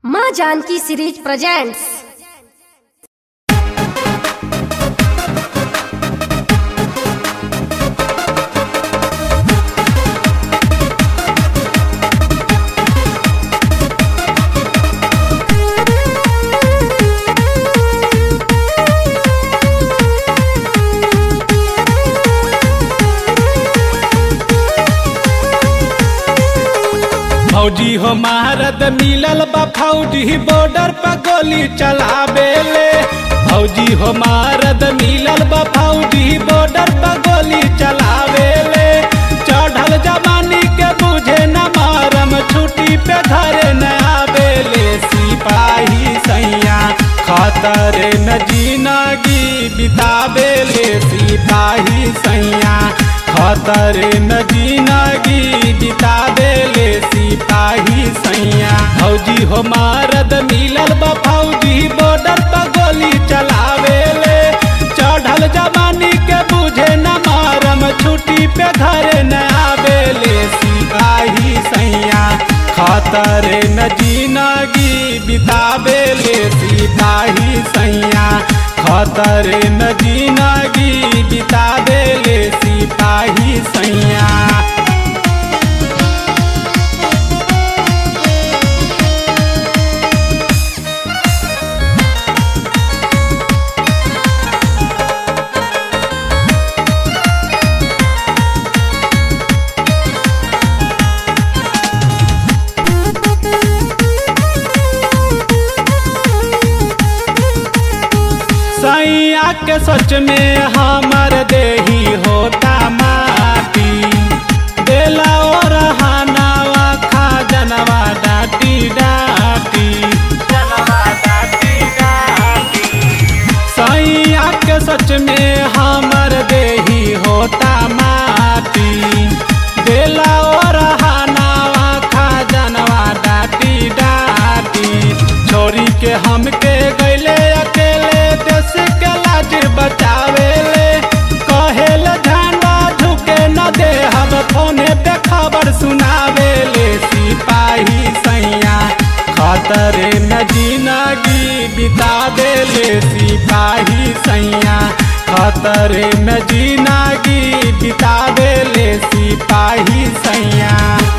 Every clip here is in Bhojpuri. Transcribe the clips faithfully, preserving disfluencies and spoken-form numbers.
माँ जानकी सीरीज प्रेजेंट्स। फौजी हो महारत मिलल बा फौजी बॉर्डर पर गोली चलावेले। फौजी हो महारत मिलल बा फौजी बॉर्डर पर गोली चलावेले। चढ़ल जवानी के बुझे न मारम छुट्टी पे घरे न आवेले। सिपाही सैया खतरे में जिंदगी बितावेले। सिपाही सैया खतरे में जिंदगी बितावेले। सिपाही सैया फौजी हो मारद मिलल बा फौजी बॉर्डर पर गोली चलावेले। चढ़ल जवानी के बुझे न मारम छुट्टी पे घरे न आवेले। सिपाही सैया खतरे में जिंदगी बितावेले। सिपाही सैया खतरे में जिंदगी बितावेले। सिपाही सैया सैया के सच में हमर देही होता माटी। बेला और हनावा खा जनवा डाटी डाटी जनवा डाटी डाटी। सैया के सच में हमर देही होता माटी। बेला और हनावा खा जनवा डाटी डाटी। छोरी के हमके गैले अकेले देश के लाज बचावेले। कहेल झंडा झुके न दे हम फोने पे खबर सुनावेले। सिपाही सैया खतरे में जिंदगी बितावेले। सिपाही सैया खतरे में जिंदगी बितावेले। सिपाही सैया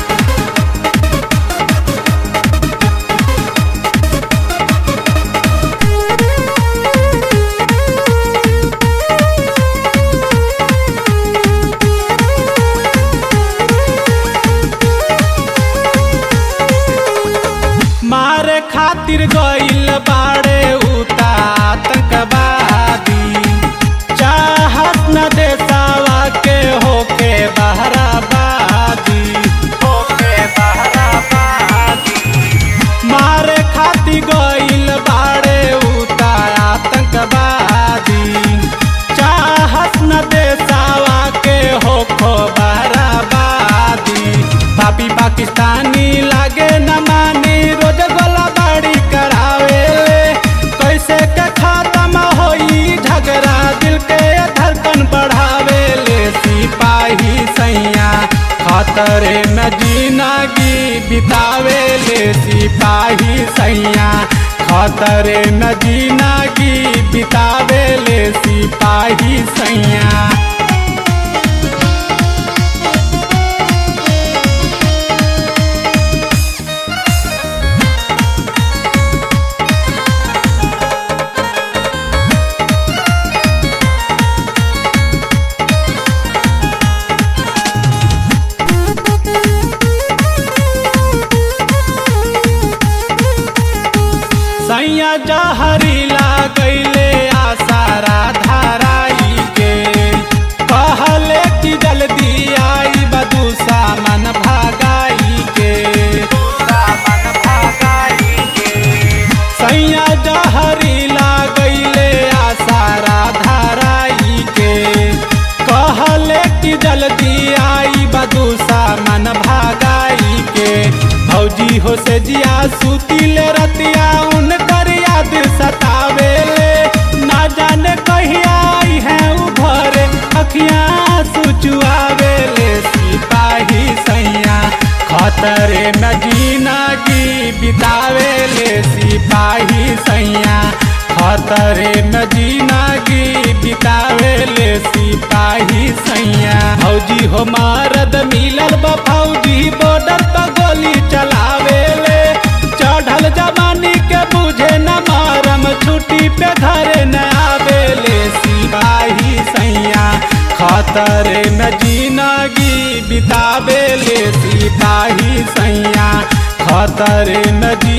मारे खातिर गइल बाड़े उता आतंकवादी। चाहत न देसावा के होके बहराबादी होके बहराबादी। मारे खातिर गइल बाड़े उता आतंकवादी। चाहत न देसावा के होको बहराबादी। पापी पाकिस्तानी लागे न मानी रोज गोला बाड़ी करावेले। कैसे के खत्म होई झगड़ा दिल के धड़कन बढ़ावेले। सिपाही सैया खतरे में जिंदगी बितावेले। सिपाही सैया खतरे में जिंदगी बितावेले। सिपाही सैया सैया जहरीला गैले आसारा धाराई के। कहले कि जल्दी आई बदू सामन भागाई के सामन भागाई के। सैया जहरीला गैले आसारा धाराई के। कहले कि जल्दी आई बदू सामन भागाई के। फौजी हो से जिया सुतिले रतिया उनकर याद सतावेले। ना जाने कहिया आई है उभरे अखियाँ सुचुआवेले। सिपाही सैया खतरे में जीना जिंदगी बितावे ले सिपाही सैया खतरे में जिंदगी बितावे ले सिपाही सैया। फौजी हो मरद मिलल बा फौजी बॉर्डर पर गोली चलावे ले चढ़ल जवानी के बुझे न मरम छुट्टी पे घरे न आवे ले सिपाही सैया खतरे में जिंदगी बितावे ले सिपाही सैया खतरे में